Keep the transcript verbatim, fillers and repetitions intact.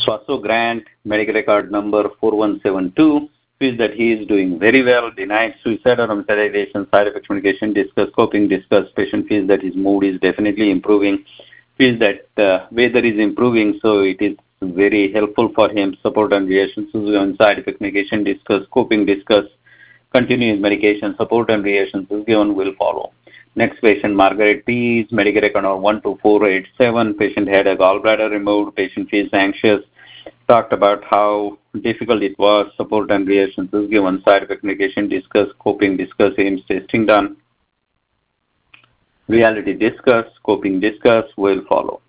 Swaso Grant, medical record number four one seven two, feels that he is doing very well, denied suicide or hospitalization, side effect medication, discuss, coping, discuss. Patient feels that his mood is definitely improving, feels that uh, weather is improving, so it is very helpful for him. Support and reactions on side effect medication, discuss, coping, discuss, continue his medication, support and reactions is given will follow. Next patient, Margaret T. is medical record number one two four eight seven. Patient had a gallbladder removed. Patient feels anxious. Talked about how difficult it was. Support and reactions is given. Side effect medication discuss. Coping discuss. Aims testing done. Reality discuss. Coping discuss will follow.